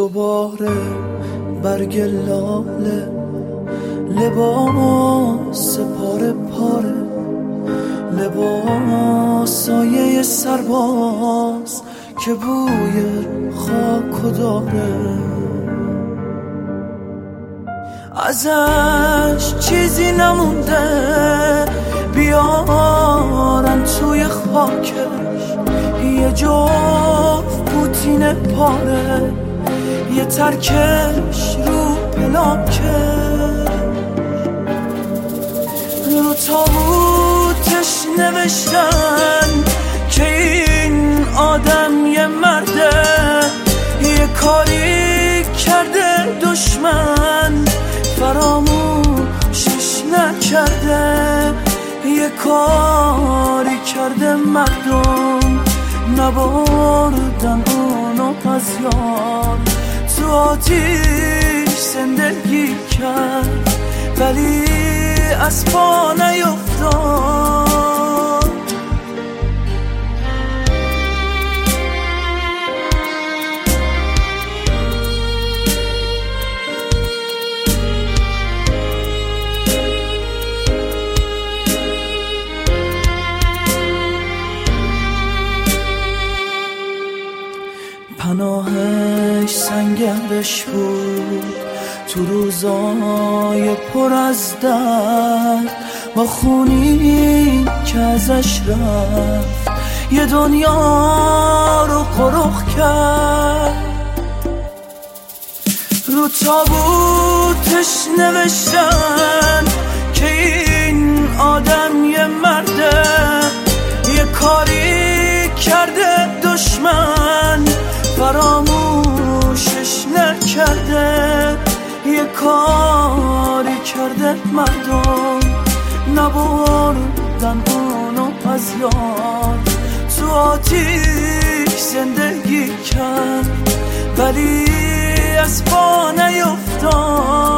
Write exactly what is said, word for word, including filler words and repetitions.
دوباره برگ لاله، لباس پاره پاره، لباس سایه سرباز که بوی خاکو داره. ازش چیزی نمونده بیارن توی خاکش، یه جفت پوتین پاره، یه ترکش رو پلاکش. رو تابوتش نوشتن که این آدم یه مرده، یه کاری کرده دشمن فراموشش نکرده، یه کاری کرده مردم نبردن اونو از یاد. تو آتیش زندگی کرد ولی از پا نیفتاد. پناهش سنگرش بود تو روزای پر از درد، با خونی که ازش رفت یه دنیا رو قرخ کرد. رو تابوتش نوشتن که این آدم یه مرده، یه کاری کرده دشمن فراموشش نکرده، یه کاری کرده مردم نبردن اونو از یاد. تو آتیش زندگی کرد ولی از پا نیفتاد.